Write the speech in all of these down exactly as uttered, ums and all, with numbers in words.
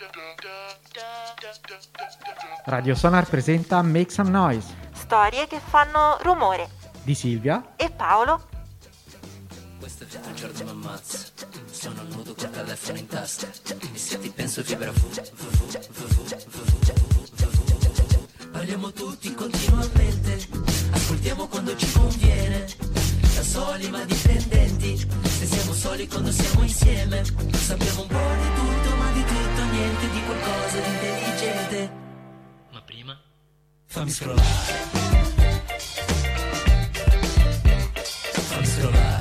Radio Sonar presenta Make Some Noise Storie che fanno rumore di Silvia e Paolo. Questo è tutto il giorno mi ammazza. Sono nudo col telefono in tasca. E se ti penso vibra vu, vu, vu, vu, vu, vu, vu. Parliamo tutti continuamente. Ascoltiamo quando ci conviene. Da soli ma dipendenti. Se siamo soli quando siamo insieme. Sappiamo un po' di tutto ma di tutto niente. Di qualcosa di intelligente. Ma prima fammi scrollare. Fammi scrollare.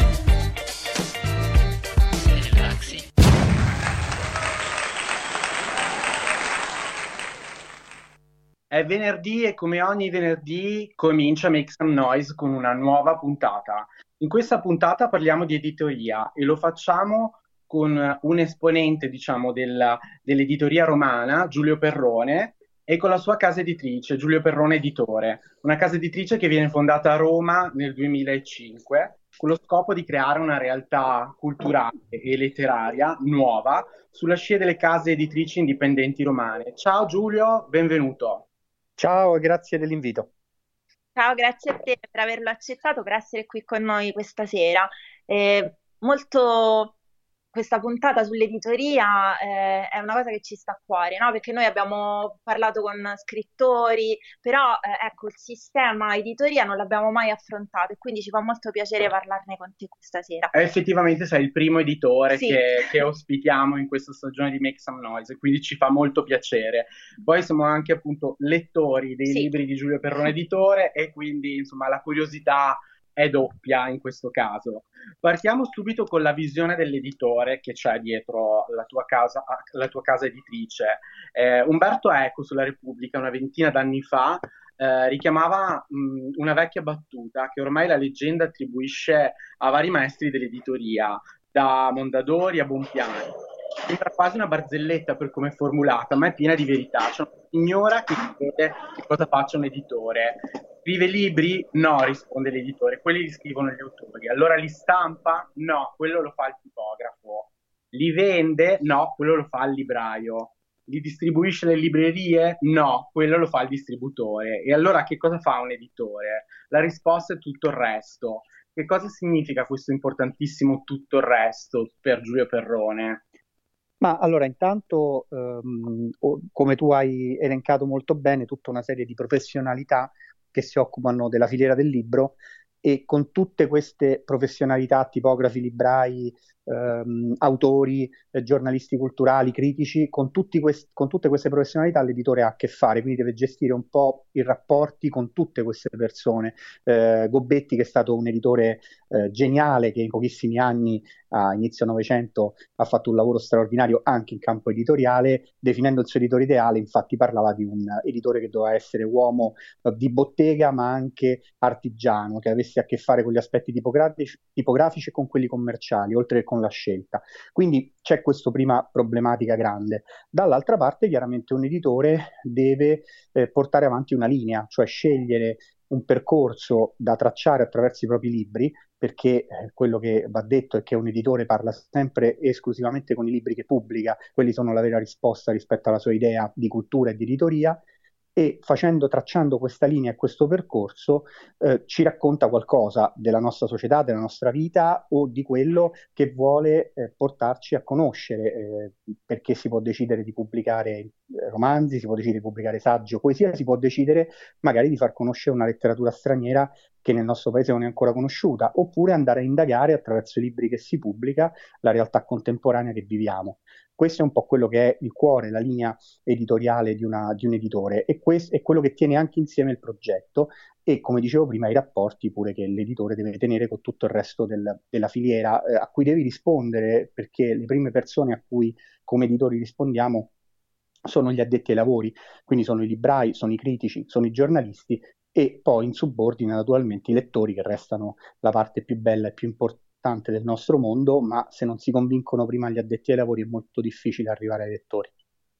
È venerdì e come ogni venerdì comincia Make Some Noise con una nuova puntata. In questa puntata parliamo di editoria e lo facciamo con un esponente, diciamo, della, dell'editoria romana, Giulio Perrone, e con la sua casa editrice, Giulio Perrone Editore, una casa editrice che viene fondata a Roma nel duemilacinque con lo scopo di creare una realtà culturale e letteraria nuova sulla scia delle case editrici indipendenti romane. Ciao Giulio, benvenuto. Ciao e grazie dell'invito. Ciao, grazie a te per averlo accettato, per essere qui con noi questa sera. Eh, molto questa puntata sull'editoria eh, è una cosa che ci sta a cuore, no? Perché noi abbiamo parlato con scrittori, però eh, ecco, il sistema editoria non l'abbiamo mai affrontato e quindi ci fa molto piacere parlarne con te questa sera. Effettivamente sei il primo editore Sì. che, che ospitiamo in questa stagione di Make Some Noise, quindi ci fa molto piacere. Poi siamo anche appunto lettori dei Sì. libri di Giulio Perrone Editore e quindi insomma la curiosità è doppia in questo caso. Partiamo subito con la visione dell'editore che c'è dietro la tua casa, la tua casa editrice. Eh, Umberto Eco sulla Repubblica una ventina d'anni fa eh, richiamava mh, una vecchia battuta che ormai la leggenda attribuisce a vari maestri dell'editoria, da Mondadori a Bonpiani. Sembra quasi una barzelletta per come è formulata, ma è piena di verità. C'è una signora che chiede che cosa faccia un editore. Scrive libri? No, risponde l'editore, quelli li scrivono gli autori. Allora li stampa? No, quello lo fa il tipografo. Li vende? No, quello lo fa il libraio. Li distribuisce nelle librerie? No, quello lo fa il distributore. E allora che cosa fa un editore? La risposta è tutto il resto. Che cosa significa questo importantissimo tutto il resto per Giulio Perrone? Ma allora, intanto, ehm, o- come tu hai elencato molto bene, tutta una serie di professionalità che si occupano della filiera del libro e con tutte queste professionalità, tipografi, librai, ehm, autori, eh, giornalisti culturali, critici, con, tutti quest- con tutte queste professionalità l'editore ha a che fare, quindi deve gestire un po' i rapporti con tutte queste persone. Eh, Gobetti, che è stato un editore eh, geniale, che in pochissimi anni, a inizio Novecento, ha fatto un lavoro straordinario anche in campo editoriale, definendo il suo editore ideale, infatti parlava di un editore che doveva essere uomo eh, di bottega, ma anche artigiano, che avesse a che fare con gli aspetti tipografici, tipografici e con quelli commerciali, oltre che con la scelta. Quindi c'è questa prima problematica grande. Dall'altra parte, chiaramente, un editore deve eh, portare avanti una linea, cioè scegliere un percorso da tracciare attraverso i propri libri, perché eh, quello che va detto è che un editore parla sempre e esclusivamente con i libri che pubblica, quelli sono la vera risposta rispetto alla sua idea di cultura e di editoria, e facendo, tracciando questa linea e questo percorso eh, ci racconta qualcosa della nostra società, della nostra vita o di quello che vuole eh, portarci a conoscere, eh, perché si può decidere di pubblicare eh, romanzi, si può decidere di pubblicare saggi o poesia, si può decidere magari di far conoscere una letteratura straniera che nel nostro paese non è ancora conosciuta, oppure andare a indagare attraverso i libri che si pubblica la realtà contemporanea che viviamo. Questo è un po' quello che è il cuore, la linea editoriale di, una, di un editore, e questo è quello che tiene anche insieme il progetto e, come dicevo prima, i rapporti pure che l'editore deve tenere con tutto il resto del, della filiera eh, a cui devi rispondere, perché le prime persone a cui come editori rispondiamo sono gli addetti ai lavori, quindi sono i librai, sono i critici, sono i giornalisti e poi in subordine naturalmente i lettori, che restano la parte più bella e più importante del nostro mondo, ma se non si convincono prima gli addetti ai lavori è molto difficile arrivare ai lettori.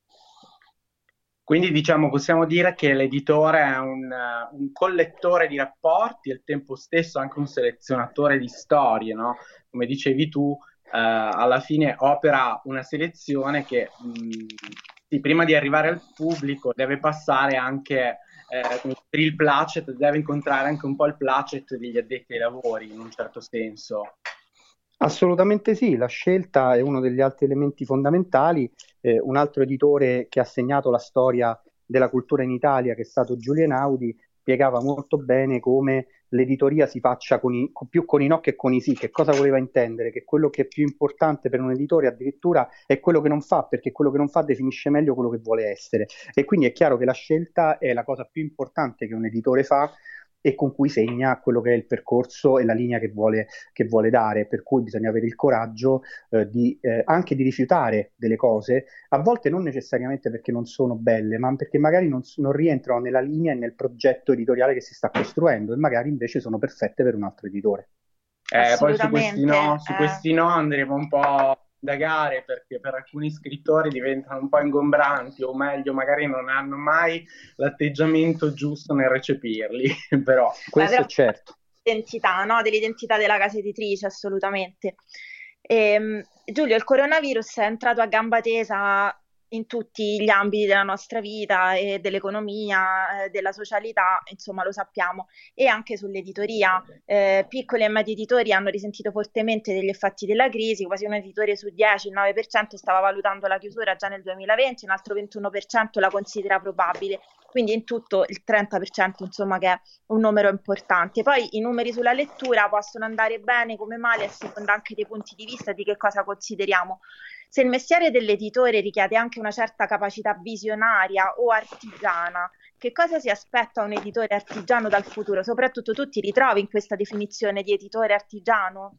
Quindi diciamo possiamo dire che l'editore è un, uh, un collettore di rapporti e al tempo stesso anche un selezionatore di storie, no? Come dicevi tu, alla fine opera una selezione che mh, sì, prima di arrivare al pubblico deve passare anche eh, per il placet, deve incontrare anche un po' il placet degli addetti ai lavori, in un certo senso. Assolutamente sì, la scelta è uno degli altri elementi fondamentali. Eh, un altro editore che ha segnato la storia della cultura in Italia, che è stato Giulio Einaudi, spiegava molto bene come l'editoria si faccia con i, con- più con i no che con i sì. Che cosa voleva intendere? Che quello che è più importante per un editore addirittura è quello che non fa, perché quello che non fa definisce meglio quello che vuole essere. E quindi è chiaro che la scelta è la cosa più importante che un editore fa e con cui segna quello che è il percorso e la linea che vuole, che vuole dare, per cui bisogna avere il coraggio eh, di, eh, anche di rifiutare delle cose, a volte non necessariamente perché non sono belle, ma perché magari non, non rientrano nella linea e nel progetto editoriale che si sta costruendo e magari invece sono perfette per un altro editore. Eh, poi su questi Assolutamente. no, su eh. questi no andremo un po' a indagare perché per alcuni scrittori diventano un po' ingombranti o meglio magari non hanno mai l'atteggiamento giusto nel recepirli, però Beh, Questo però è certo. dell'identità, no? Dell'identità della casa editrice, assolutamente. Ehm, Giulio, il coronavirus è entrato a gamba tesa in tutti gli ambiti della nostra vita e dell'economia, eh, della socialità, insomma lo sappiamo, e anche sull'editoria. Eh, piccoli e medi editori hanno risentito fortemente degli effetti della crisi, quasi un editore su dieci, il nove per cento stava valutando la chiusura già nel duemilaventi, un altro ventuno per cento la considera probabile, quindi in tutto il trenta per cento, insomma, che è un numero importante. Poi i numeri sulla lettura possono andare bene come male a seconda anche dei punti di vista di che cosa consideriamo. Se il mestiere dell'editore richiede anche una certa capacità visionaria o artigiana, che cosa si aspetta un editore artigiano dal futuro? Soprattutto tu ti ritrovi in questa definizione di editore artigiano?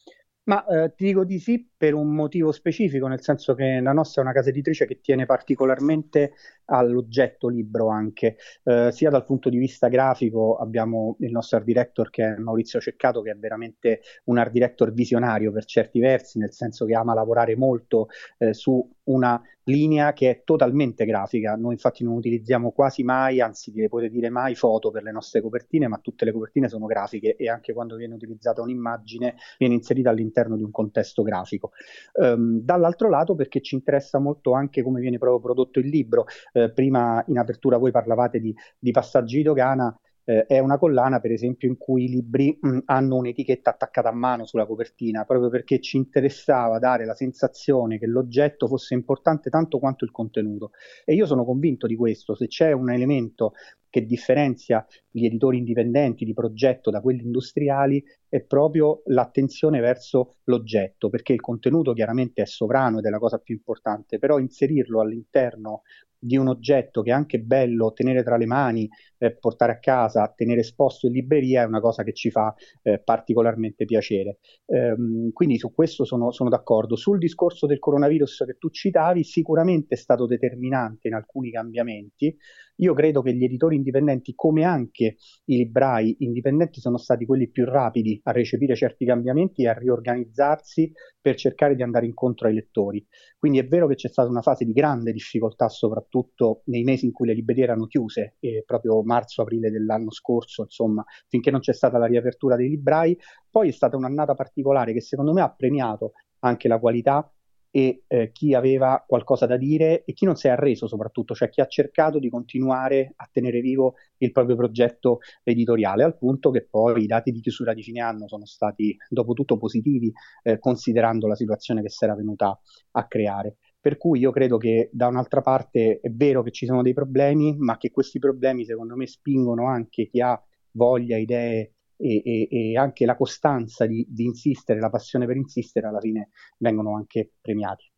Ma eh, ti dico di sì per un motivo specifico, nel senso che la nostra è una casa editrice che tiene particolarmente all'oggetto libro anche, eh, sia dal punto di vista grafico abbiamo il nostro art director che è Maurizio Ceccato, che è veramente un art director visionario per certi versi, nel senso che ama lavorare molto eh, su una linea che è totalmente grafica. Noi infatti non utilizziamo quasi mai, anzi direi potete dire mai, foto per le nostre copertine, ma tutte le copertine sono grafiche e anche quando viene utilizzata un'immagine viene inserita all'interno di un contesto grafico. Um, dall'altro lato perché ci interessa molto anche come viene proprio prodotto il libro. Eh, prima in apertura voi parlavate di, di Passaggi di Dogana. Eh, è una collana, per esempio, in cui i libri mh, hanno un'etichetta attaccata a mano sulla copertina, proprio perché ci interessava dare la sensazione che l'oggetto fosse importante tanto quanto il contenuto. E io sono convinto di questo. Se c'è un elemento che differenzia gli editori indipendenti di progetto da quelli industriali, è proprio l'attenzione verso l'oggetto, perché il contenuto chiaramente è sovrano ed è la cosa più importante, però inserirlo all'interno di un oggetto che è anche bello tenere tra le mani, eh, portare a casa, tenere esposto in libreria è una cosa che ci fa eh, particolarmente piacere. Ehm, quindi su questo sono, sono d'accordo. Sul discorso del coronavirus che tu citavi, sicuramente è stato determinante in alcuni cambiamenti. Io credo che gli editori indipendenti, come anche i librai indipendenti, sono stati quelli più rapidi a recepire certi cambiamenti e a riorganizzarsi per cercare di andare incontro ai lettori. Quindi è vero che c'è stata una fase di grande difficoltà, soprattutto nei mesi in cui le librerie erano chiuse, e proprio marzo-aprile dell'anno scorso, insomma, finché non c'è stata la riapertura dei librai. Poi è stata un'annata particolare che secondo me ha premiato anche la qualità e eh, chi aveva qualcosa da dire e chi non si è arreso soprattutto, cioè chi ha cercato di continuare a tenere vivo il proprio progetto editoriale, al punto che poi i dati di chiusura di fine anno sono stati dopo tutto positivi, eh, considerando la situazione che si era venuta a creare. Per cui io credo che da un'altra parte è vero che ci sono dei problemi, ma che questi problemi secondo me spingono anche chi ha voglia, idee e, e, e anche la costanza di, di insistere, la passione per insistere, alla fine vengono anche premiati.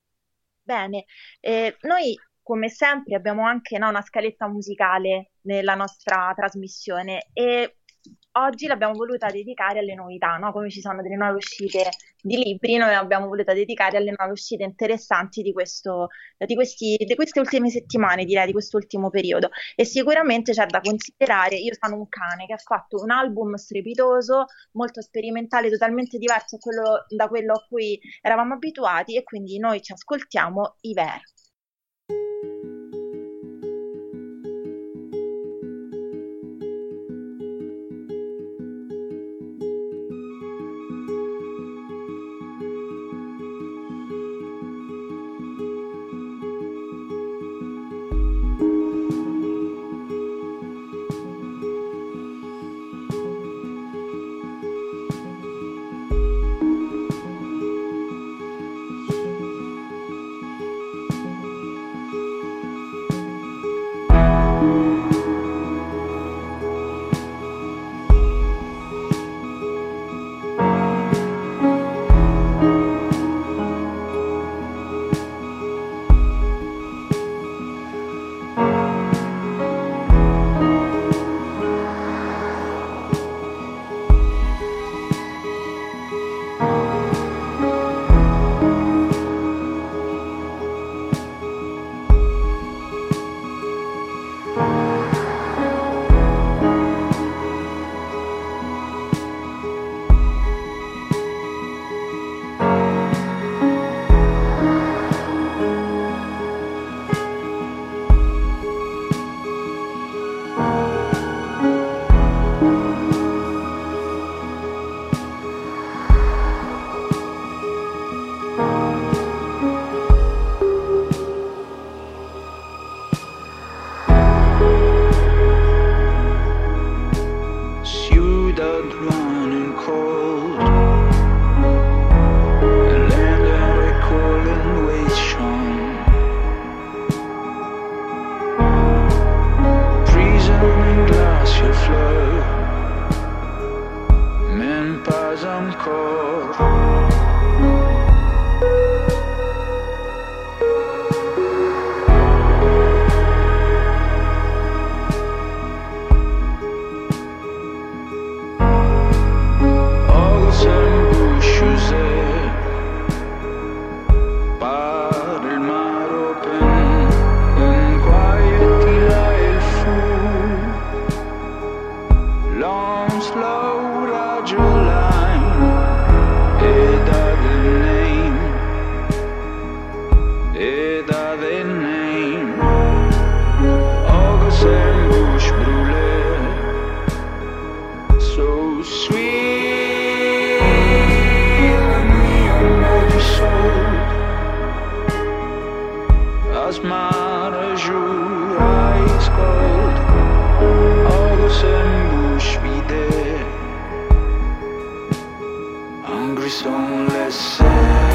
Bene, eh, noi come sempre abbiamo anche, no, una scaletta musicale nella nostra trasmissione e oggi l'abbiamo voluta dedicare alle novità, no? Come ci sono delle nuove uscite di libri, noi l'abbiamo voluta dedicare alle nuove uscite interessanti di questo, di questi, di queste ultime settimane, direi, di quest'ultimo periodo. E sicuramente c'è da considerare Io sono un cane, che ha fatto un album strepitoso, molto sperimentale, totalmente diverso da quello, da quello a cui eravamo abituati, e quindi noi ci ascoltiamo Iver. et avait name. August and bouche brûlée, so sweet. La nuit au bord du sol, asmara jour, ice cold. August and bouche vidée, hungry sont laissés.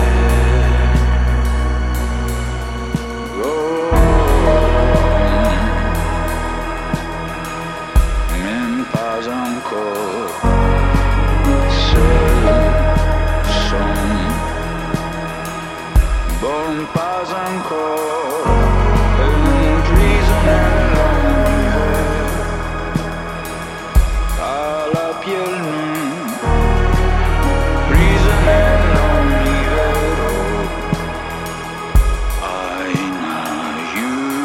Pas encore un prisonnier à la piel nue, prisonnier l'univers. I know you.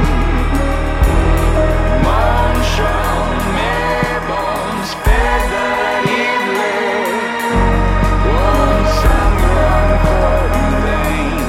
Mon chant, mes bons spédaliers, buon sangue encore in vain.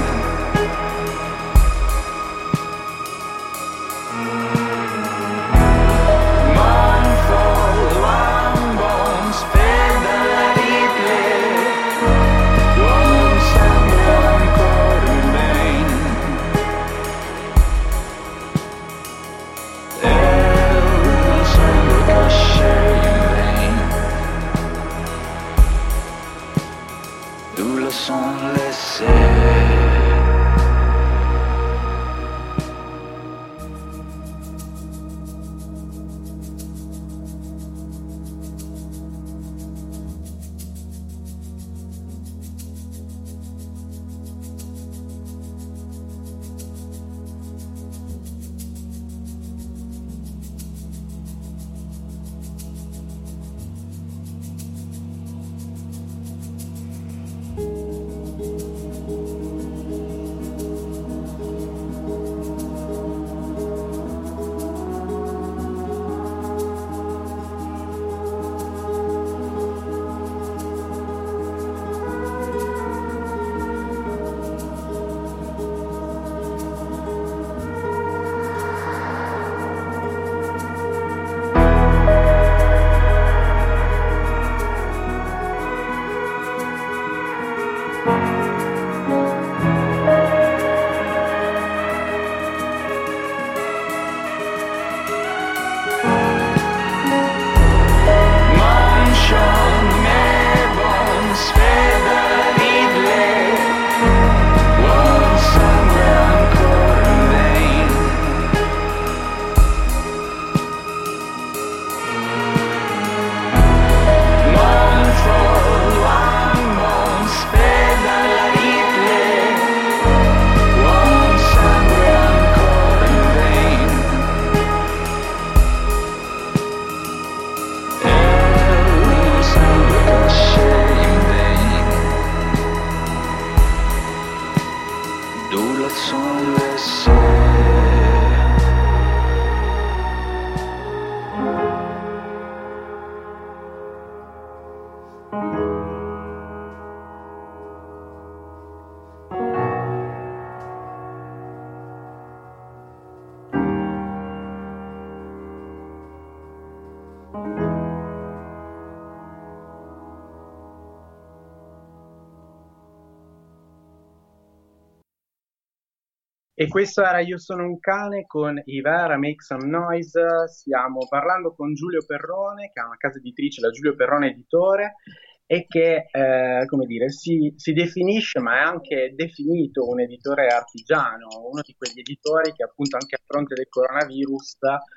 E questo era Io sono un cane con Ivera, Make Some Noise. Stiamo parlando con Giulio Perrone, che ha una casa editrice, la Giulio Perrone Editore, e che, eh, come dire, si, si definisce, ma è anche definito un editore artigiano, uno di quegli editori che appunto anche a fronte del coronavirus,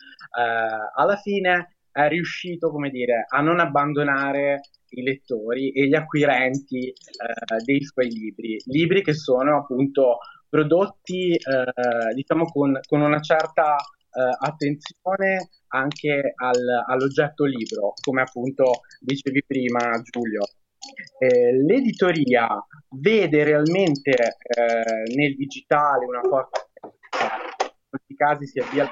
eh, alla fine è riuscito, come dire, a non abbandonare i lettori e gli acquirenti eh, dei suoi libri, libri che sono appunto prodotti eh, diciamo con, con una certa eh, attenzione anche al, all'oggetto libro, come appunto dicevi prima Giulio. Eh, l'editoria vede realmente eh, nel digitale una forte, in molti casi si avvia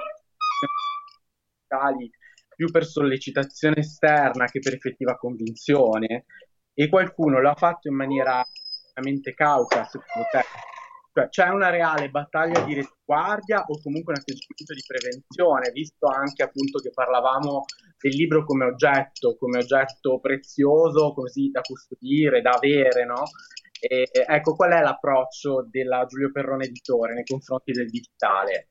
digitali più per sollecitazione esterna che per effettiva convinzione, e qualcuno l'ha fatto in maniera veramente cauta, secondo te, Cioè, c'è una reale battaglia di retaguardia o comunque un atteggiamento di prevenzione, visto anche appunto che parlavamo del libro come oggetto, come oggetto prezioso, così da custodire, da avere, no? E, e, ecco, qual è l'approccio della Giulio Perrone Editore nei confronti del digitale?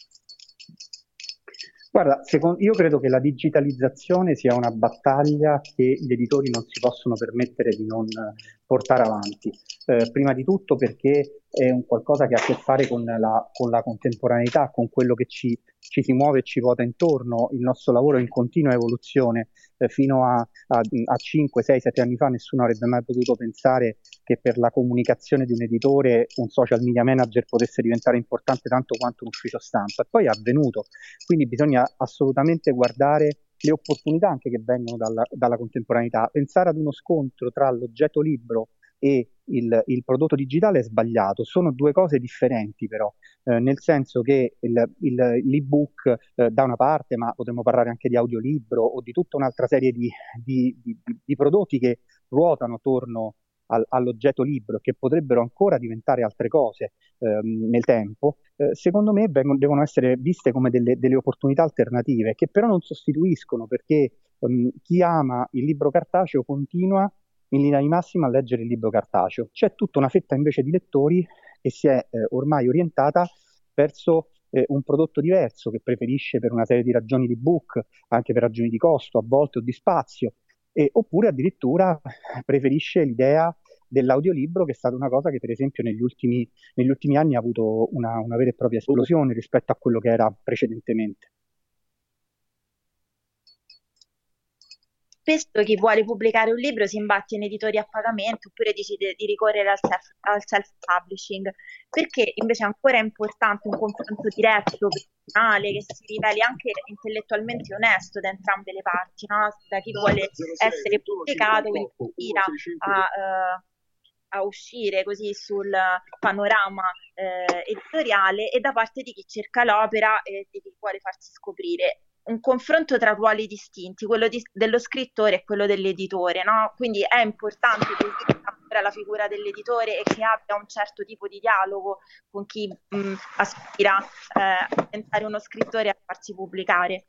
Guarda, secondo, io credo che la digitalizzazione sia una battaglia che gli editori non si possono permettere di non eh, portare avanti. Eh, prima di tutto perché è un qualcosa che ha a che fare con la, con la contemporaneità, con quello che ci, ci si muove e ci ruota intorno. Il nostro lavoro è in continua evoluzione. Eh, fino a, a, a cinque, sei, sette anni fa nessuno avrebbe mai potuto pensare che per la comunicazione di un editore un social media manager potesse diventare importante tanto quanto un ufficio stampa. E poi è avvenuto. Quindi bisogna assolutamente guardare le opportunità anche che vengono dalla, dalla contemporaneità. Pensare ad uno scontro tra l'oggetto libro e il, il prodotto digitale è sbagliato, sono due cose differenti però, eh, nel senso che il, il, l'ebook eh, da una parte, ma potremmo parlare anche di audiolibro o di tutta un'altra serie di, di, di, di prodotti che ruotano attorno al, all'oggetto libro, che potrebbero ancora diventare altre cose ehm, nel tempo, eh, secondo me vengono, devono essere viste come delle, delle opportunità alternative, che però non sostituiscono, perché ehm, chi ama il libro cartaceo continua in linea di massima a leggere il libro cartaceo. C'è tutta una fetta invece di lettori che si è eh, ormai orientata verso eh, un prodotto diverso, che preferisce per una serie di ragioni l'ebook, anche per ragioni di costo a volte o di spazio, e, oppure addirittura preferisce l'idea dell'audiolibro, che è stata una cosa che per esempio negli ultimi, negli ultimi anni ha avuto una, una vera e propria esplosione rispetto a quello che era precedentemente. Spesso chi vuole pubblicare un libro si imbatte in editori a pagamento oppure decide di ricorrere al self, al self-publishing, perché invece ancora è importante un confronto diretto, personale, che si riveli anche intellettualmente onesto da entrambe le parti, no? Da chi vuole essere pubblicato, quindi ispira a, eh, a uscire così sul panorama eh, editoriale, e da parte di chi cerca l'opera e di chi vuole farsi scoprire. Un confronto tra ruoli distinti, quello di, dello scrittore e quello dell'editore, no? Quindi è importante che esista la figura dell'editore e che abbia un certo tipo di dialogo con chi mh, aspira eh, a diventare uno scrittore e a farsi pubblicare.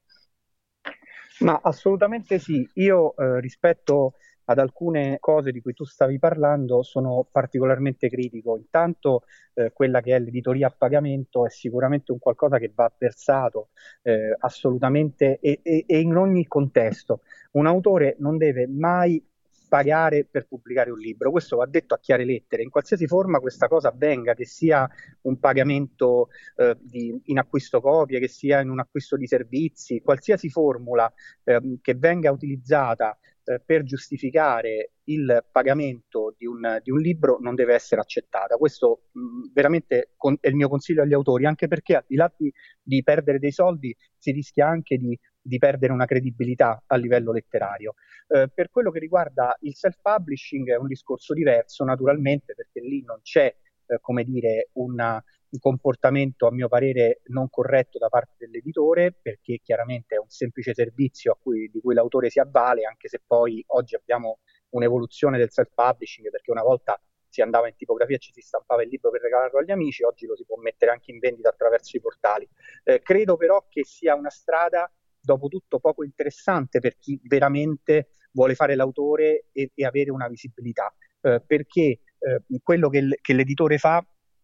Ma assolutamente sì, io eh, rispetto ad alcune cose di cui tu stavi parlando sono particolarmente critico. Intanto eh, quella che è l'editoria a pagamento è sicuramente un qualcosa che va avversato eh, assolutamente e, e, e in ogni contesto. Un autore non deve mai pagare per pubblicare un libro, questo va detto a chiare lettere, in qualsiasi forma questa cosa avvenga, che sia un pagamento eh, di, in acquisto copie, che sia in un acquisto di servizi, qualsiasi formula eh, che venga utilizzata eh, per giustificare il pagamento di un, di un libro non deve essere accettata. Questo mh, veramente con, è il mio consiglio agli autori, anche perché al di là di, di perdere dei soldi si rischia anche di di perdere una credibilità a livello letterario. Eh, per quello che riguarda il self-publishing è un discorso diverso, naturalmente, perché lì non c'è, eh, come dire, una, un comportamento, a mio parere, non corretto da parte dell'editore, perché chiaramente è un semplice servizio a cui, di cui l'autore si avvale, anche se poi oggi abbiamo un'evoluzione del self-publishing, perché una volta si andava in tipografia e ci si stampava il libro per regalarlo agli amici, oggi lo si può mettere anche in vendita attraverso i portali. Eh, credo però che sia una strada dopo tutto poco interessante per chi veramente vuole fare l'autore e, e avere una visibilità, eh, perché eh, quello che, l- che l'editore fa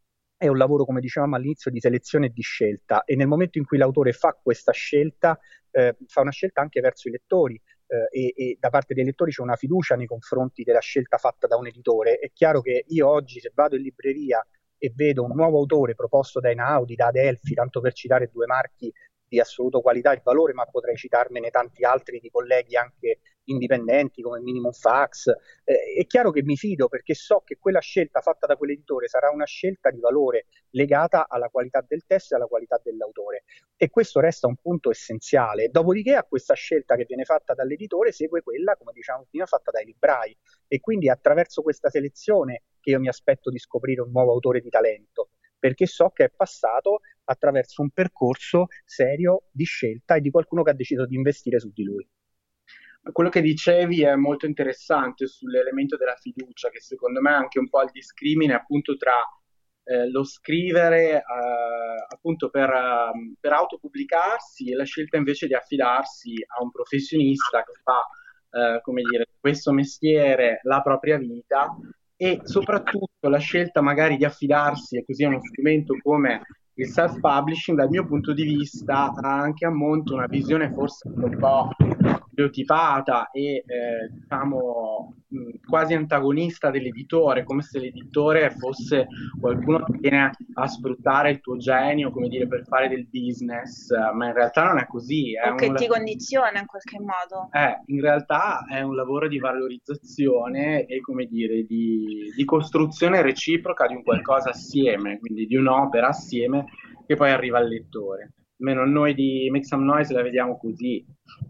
è un lavoro, come dicevamo all'inizio, di selezione e di scelta, e nel momento in cui l'autore fa questa scelta, eh, fa una scelta anche verso i lettori, eh, e, e da parte dei lettori c'è una fiducia nei confronti della scelta fatta da un editore. È chiaro che io oggi, se vado in libreria e vedo un nuovo autore proposto da Einaudi, da Adelphi, tanto per citare due marchi di assoluto qualità e valore, ma potrei citarmene tanti altri di colleghi anche indipendenti come Minimum Fax, eh, è chiaro che mi fido, perché so che quella scelta fatta da quell'editore sarà una scelta di valore legata alla qualità del testo e alla qualità dell'autore, e questo resta un punto essenziale. Dopodiché a questa scelta che viene fatta dall'editore segue quella, come dicevamo prima, fatta dai librai, e quindi è attraverso questa selezione che io mi aspetto di scoprire un nuovo autore di talento, perché so che è passato attraverso un percorso serio di scelta e di qualcuno che ha deciso di investire su di lui. Quello che dicevi è molto interessante sull'elemento della fiducia, che secondo me è anche un po' il discrimine appunto tra eh, lo scrivere eh, appunto per, uh, per autopubblicarsi e la scelta invece di affidarsi a un professionista che fa, eh, come dire, questo mestiere la propria vita, e soprattutto la scelta magari di affidarsi e così a uno strumento come il self-publishing, dal mio punto di vista, ha anche a monte una visione forse un po' stereotipata e eh, diciamo mh, quasi antagonista dell'editore, come se l'editore fosse qualcuno che viene a sfruttare il tuo genio, come dire, per fare del business, ma in realtà non è così. È O che un... ti condiziona in qualche modo. Eh, in realtà è un lavoro di valorizzazione e, come dire, di, di costruzione reciproca di un qualcosa assieme, quindi di un'opera assieme che poi arriva al lettore. Almeno noi di Make Some Noise la vediamo così.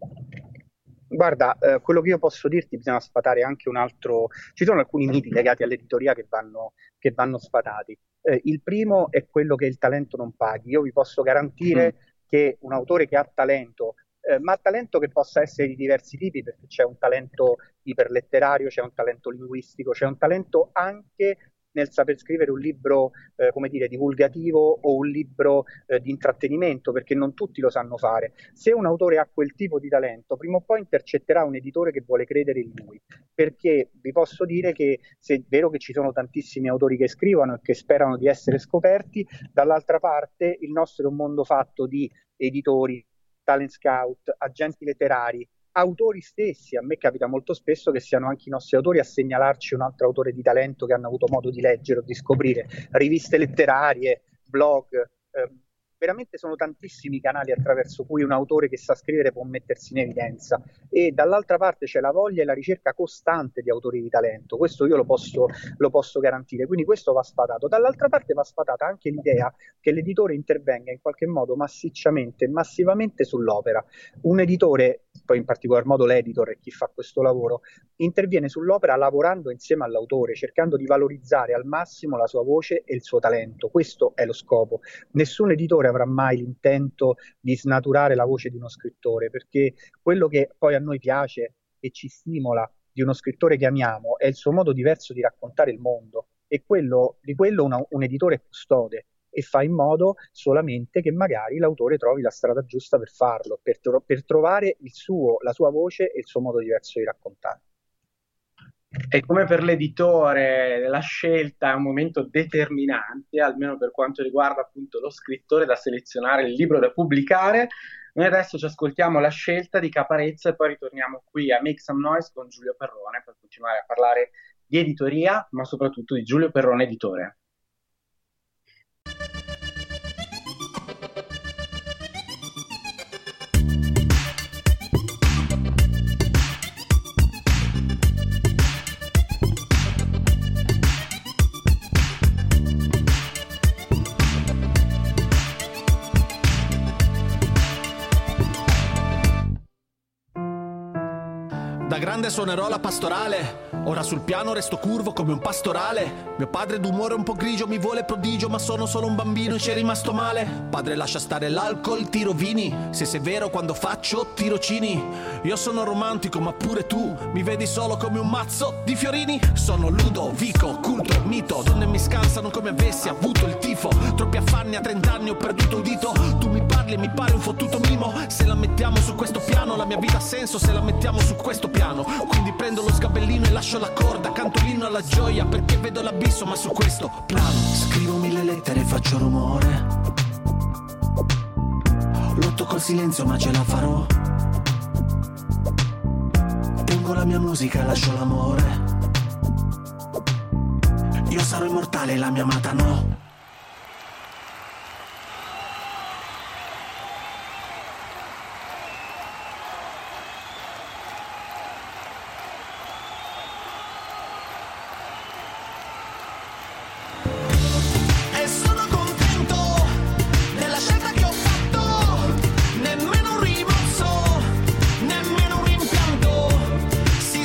Guarda, eh, quello che io posso dirti, bisogna sfatare anche un altro. Ci sono alcuni miti legati all'editoria che vanno, che vanno sfatati. Eh, il primo è quello che il talento non paghi. Io vi posso garantire mm. che un autore che ha talento, eh, ma talento che possa essere di diversi tipi, perché c'è un talento iperletterario, c'è un talento linguistico, c'è un talento anche nel saper scrivere un libro, eh, come dire, divulgativo o un libro eh, di intrattenimento, perché non tutti lo sanno fare. Se un autore ha quel tipo di talento, prima o poi intercetterà un editore che vuole credere in lui, perché vi posso dire che, se è vero che ci sono tantissimi autori che scrivono e che sperano di essere scoperti, dall'altra parte il nostro è un mondo fatto di editori, talent scout, agenti letterari, autori stessi. A me capita molto spesso che siano anche i nostri autori a segnalarci un altro autore di talento che hanno avuto modo di leggere o di scoprire, riviste letterarie, blog, eh, veramente sono tantissimi i canali attraverso cui un autore che sa scrivere può mettersi in evidenza, e dall'altra parte c'è la voglia e la ricerca costante di autori di talento. Questo io lo posso, lo posso garantire, quindi questo va sfatato. Dall'altra parte va sfatata anche l'idea che l'editore intervenga in qualche modo massicciamente, massivamente sull'opera. Un editore, poi in particolar modo l'editor e chi fa questo lavoro, interviene sull'opera lavorando insieme all'autore, cercando di valorizzare al massimo la sua voce e il suo talento. Questo è lo scopo. Nessun editore avrà mai l'intento di snaturare la voce di uno scrittore, perché quello che poi a noi piace e ci stimola di uno scrittore che amiamo è il suo modo diverso di raccontare il mondo, e quello, di quello una, un editore è custode, e fa in modo solamente che magari l'autore trovi la strada giusta per farlo, per, tro- per trovare il suo, la sua voce e il suo modo diverso di raccontare. E come per l'editore la scelta è un momento determinante, almeno per quanto riguarda appunto lo scrittore da selezionare il libro da pubblicare. Noi adesso ci ascoltiamo la scelta di Caparezza e poi ritorniamo qui a Make Some Noise con Giulio Perrone per continuare a parlare di editoria, ma soprattutto di Giulio Perrone editore. Da grande suonerò la pastorale, ora sul piano resto curvo come un pastorale. Mio padre d'umore un po' grigio mi vuole prodigio, ma sono solo un bambino e c'è rimasto male. Padre lascia stare l'alcol, tiro vini, se sei vero quando faccio tirocini. Io sono romantico ma pure tu mi vedi solo come un mazzo di fiorini. Sono Ludovico, culto, mito, donne mi scansano come avessi avuto il tifo. Troppi affanni a trent'anni ho perduto un dito, tu mi parli e mi pare un fottuto mimo. Se la mettiamo su questo piano la mia vita ha senso, se la mettiamo su questo piano. Quindi prendo lo sgabellino e lascio la corda, canto l'inno alla gioia perché vedo l'abisso, ma su questo piano scrivo mille lettere e faccio rumore. Lotto col silenzio ma ce la farò. Pongo la mia musica, lascio l'amore. Io sarò immortale, la mia amata no.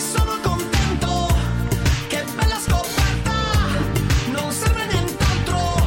Non serve nient'altro.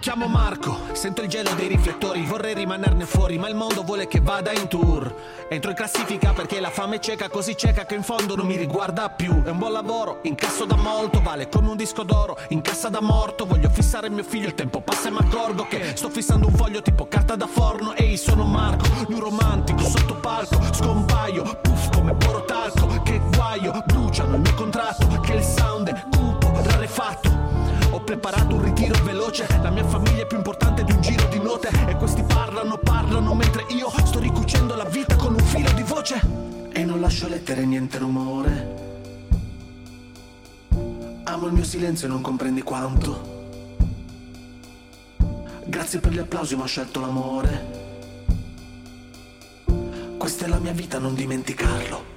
chiamo Marco, sento il gelo dei riflettori, vorrei rimanerne fuori, ma il mondo vuole che vada in tour. Entro in classifica perché la fame è cieca, così cieca che in fondo non mi riguarda più. È un buon lavoro, incasso da molto, vale come un disco d'oro, in cassa da morto. Voglio fissare mio figlio, il tempo passa e mi accorgo che sto fissando un foglio tipo carta da forno. Ehi, sono Marco, lui romantico, sotto palco, scompaio, puff come porotalco. Che guaio, bruciano il mio contratto, che il sound è cupo, rarefatto. Ho preparato un ritiro veloce, la mia famiglia è più importante di un giro di note. E questi parlano, parlano mentre io sto ricucendo la vita con un filo di voce. E non lascio lettere, niente rumore. Amo il mio silenzio e non comprendi quanto. Grazie per gli applausi ma ho scelto l'amore. Questa è la mia vita, non dimenticarlo.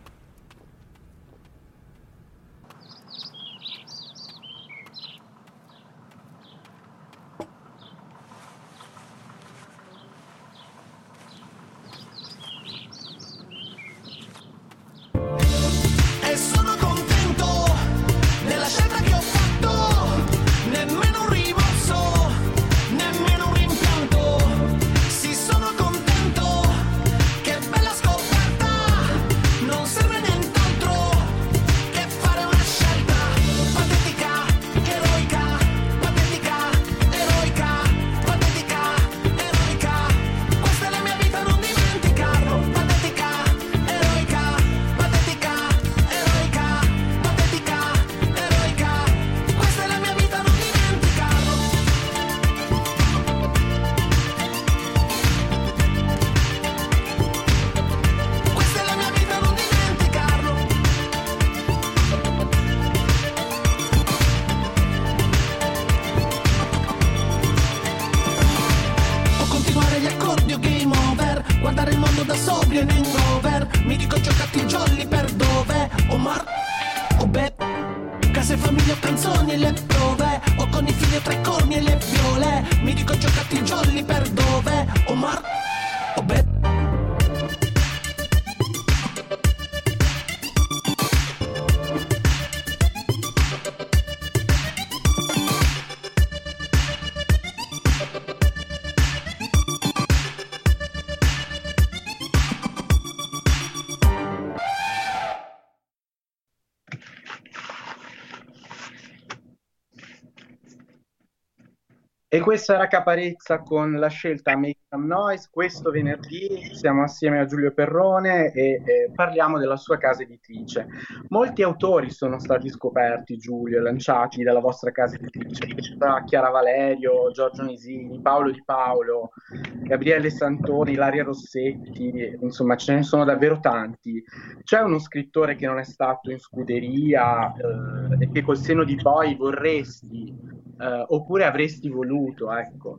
E questa era Caparezza con la scelta Make Some Noise. Questo venerdì siamo assieme a Giulio Perrone e eh, parliamo della sua casa editrice. Molti autori sono stati scoperti, Giulio, lanciati dalla vostra casa editrice. Chiara Valerio, Giorgio Nisini, Paolo Di Paolo, Gabriele Santoni, Ilaria Rossetti, insomma ce ne sono davvero tanti. C'è uno scrittore che non è stato in scuderia eh, e che col senno di poi vorresti Uh, oppure avresti voluto, ecco.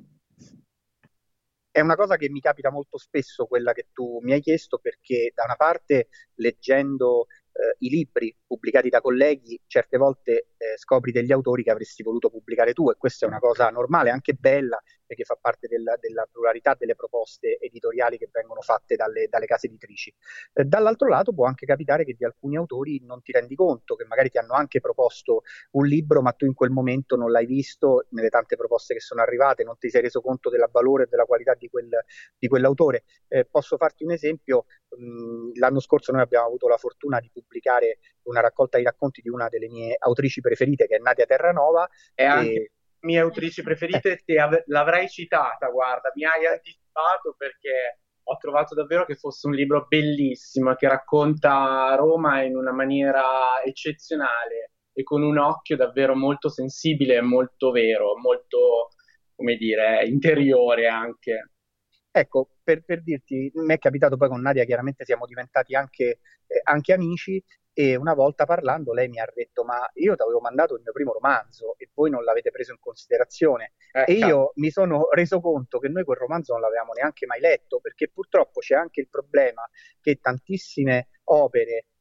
È una cosa che mi capita molto spesso, quella che tu mi hai chiesto, perché da una parte, leggendo eh, i libri pubblicati da colleghi, certe volte eh, scopri degli autori che avresti voluto pubblicare tu, e questa è una cosa normale, anche bella, perché fa parte della, della pluralità delle proposte editoriali che vengono fatte dalle, dalle case editrici. Eh, dall'altro lato può anche capitare che di alcuni autori non ti rendi conto, che magari ti hanno anche proposto un libro, ma tu in quel momento non l'hai visto, nelle tante proposte che sono arrivate, non ti sei reso conto del valore e della qualità di, quel, di quell'autore. Eh, posso farti un esempio. Mh, l'anno scorso noi abbiamo avuto la fortuna di pubblicare una raccolta di racconti di una delle mie autrici preferite, che è Nadia Terranova, e anche mie autrici preferite, te av- l'avrei citata, guarda, mi hai anticipato, perché ho trovato davvero che fosse un libro bellissimo, che racconta Roma in una maniera eccezionale e con un occhio davvero molto sensibile e molto vero, molto, come dire, interiore anche. Ecco, per, per dirti, mi è capitato poi con Nadia, chiaramente siamo diventati anche, eh, anche amici, e una volta parlando lei mi ha detto: ma io ti avevo mandato il mio primo romanzo e voi non l'avete preso in considerazione. Ecco. E io mi sono reso conto che noi quel romanzo non l'avevamo neanche mai letto, perché purtroppo c'è anche il problema che tantissime opere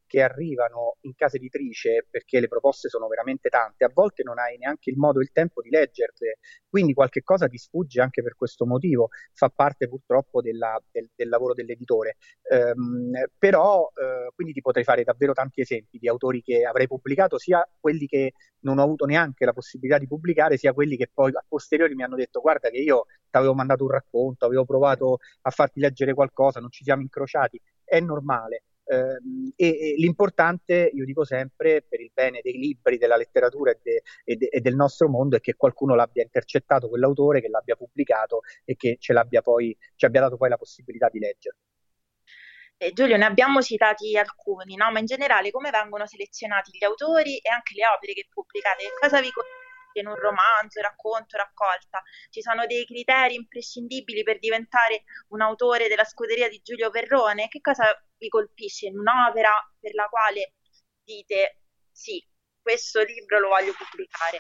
che arrivano in casa editrice, perché le proposte sono veramente tante, a volte non hai neanche il modo e il tempo di leggerle, quindi qualche cosa ti sfugge anche per questo motivo, fa parte purtroppo della, del, del lavoro dell'editore. Ehm, però eh, quindi ti potrei fare davvero tanti esempi di autori che avrei pubblicato, sia quelli che non ho avuto neanche la possibilità di pubblicare, sia quelli che poi a posteriori mi hanno detto: guarda che io ti avevo mandato un racconto, avevo provato a farti leggere qualcosa, non ci siamo incrociati. È normale. Ehm, e, e l'importante, io dico sempre, per il bene dei libri, della letteratura e, de, e, de, e del nostro mondo, è che qualcuno l'abbia intercettato, quell'autore, che l'abbia pubblicato e che ce l'abbia poi, ci abbia dato poi la possibilità di leggere. Eh, Giulio, ne abbiamo citati alcuni, no? Ma in generale come vengono selezionati gli autori e anche le opere che pubblicate? Che cosa vi colpisce in un romanzo, racconto, raccolta? Ci sono dei criteri imprescindibili per diventare un autore della scuderia di Giulio Perrone? Che cosa vi colpisce in un'opera per la quale dite sì, questo libro lo voglio pubblicare?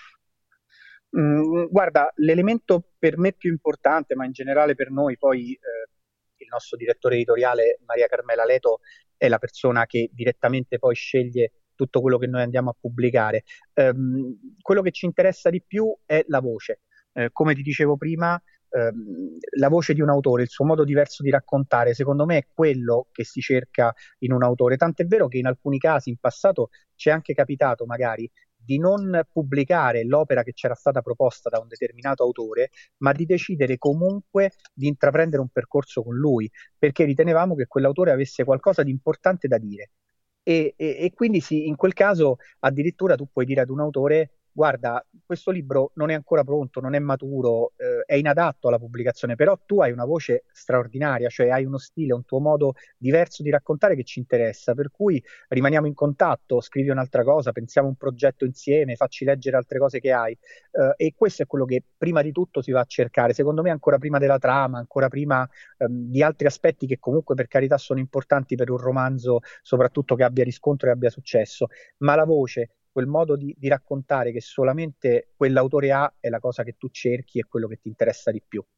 Mm, guarda, l'elemento per me più importante, ma in generale per noi, poi eh, il nostro direttore editoriale Maria Carmela Leto è la persona che direttamente poi sceglie tutto quello che noi andiamo a pubblicare. Ehm, quello che ci interessa di più è la voce. Eh, come ti dicevo prima, ehm, la voce di un autore, il suo modo diverso di raccontare, secondo me è quello che si cerca in un autore. Tant'è vero che in alcuni casi in passato ci è anche capitato magari di non pubblicare l'opera che c'era stata proposta da un determinato autore, ma di decidere comunque di intraprendere un percorso con lui, perché ritenevamo che quell'autore avesse qualcosa di importante da dire. E, e, e quindi sì, in quel caso addirittura tu puoi dire ad un autore: guarda, questo libro non è ancora pronto, non è maturo, eh, è inadatto alla pubblicazione, però tu hai una voce straordinaria, cioè hai uno stile, un tuo modo diverso di raccontare che ci interessa, per cui rimaniamo in contatto, scrivi un'altra cosa, pensiamo a un progetto insieme, facci leggere altre cose che hai. Eh, e questo è quello che prima di tutto si va a cercare, secondo me ancora prima della trama, ancora prima ehm, di altri aspetti che comunque per carità sono importanti per un romanzo, soprattutto che abbia riscontro e abbia successo, ma la voce, quel modo di, di raccontare che solamente quell'autore ha, è la cosa che tu cerchi e quello che ti interessa di più.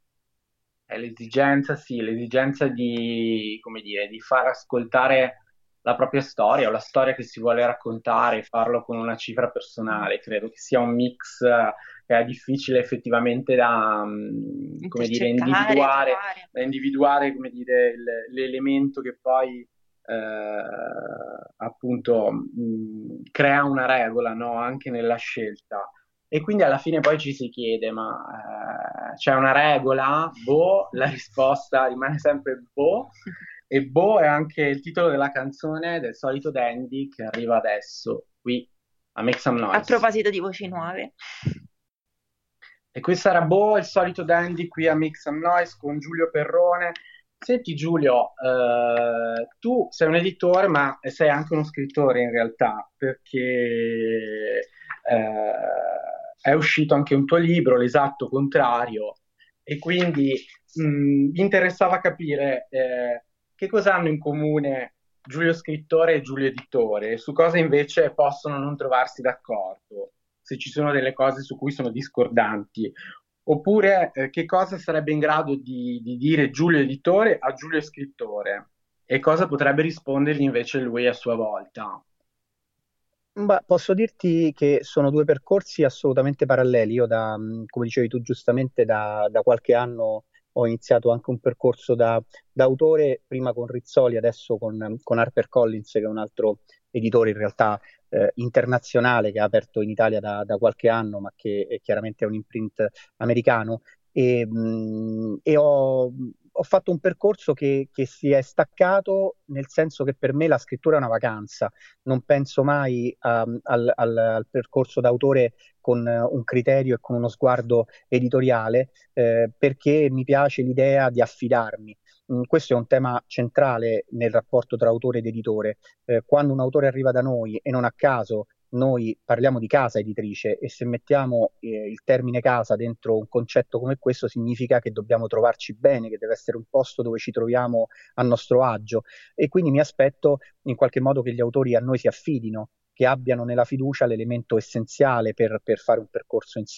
È l'esigenza, sì, l'esigenza di, come dire, di far ascoltare la propria storia o la storia che si vuole raccontare, farlo con una cifra personale. Credo che sia un mix eh, che è difficile effettivamente da, mm, come dire, Intercettare, individuare, trovare. da individuare, come dire, il- l'elemento che poi eh, appunto mh, crea una regola, no? Anche nella scelta. E quindi alla fine poi ci si chiede, ma eh, c'è una regola? Boh, la risposta rimane sempre boh. E boh è anche il titolo della canzone del solito Dandy che arriva adesso, qui a Make Some A Noise. proposito di voci nuove. E questo era Boh, il solito Dandy qui a Make Some Noise con Giulio Perrone. Senti Giulio, eh, tu sei un editore ma sei anche uno scrittore in realtà, perché eh, è uscito anche un tuo libro, L'esatto contrario, e quindi mh, mi interessava capire eh, che cosa hanno in comune Giulio scrittore e Giulio editore, e su cosa invece possono non trovarsi d'accordo, se ci sono delle cose su cui sono discordanti. Oppure eh, che cosa sarebbe in grado di, di dire Giulio editore a Giulio scrittore e cosa potrebbe rispondergli invece lui a sua volta. Beh, posso dirti che sono due percorsi assolutamente paralleli. Io, da, mh, come dicevi tu giustamente, da, da qualche anno ho iniziato anche un percorso da, da autore, prima con Rizzoli, adesso con, con HarperCollins, che è un altro editore in realtà eh, internazionale che ha aperto in Italia da, da qualche anno, ma che è chiaramente è un imprint americano. E, mh, e ho, ho fatto un percorso che, che si è staccato, nel senso che per me la scrittura è una vacanza. Non penso mai um, al, al- al percorso d'autore con eh, un criterio e con uno sguardo editoriale, eh, perché mi piace l'idea di affidarmi. Mm, questo è un tema centrale nel rapporto tra autore ed editore. Eh, quando un autore arriva da noi, e non a caso noi parliamo di casa editrice, e se mettiamo eh, il termine casa dentro un concetto come questo, significa che dobbiamo trovarci bene, che deve essere un posto dove ci troviamo a nostro agio. E quindi mi aspetto in qualche modo che gli autori a noi si affidino, che abbiano nella fiducia l'elemento essenziale per, per fare un percorso insieme.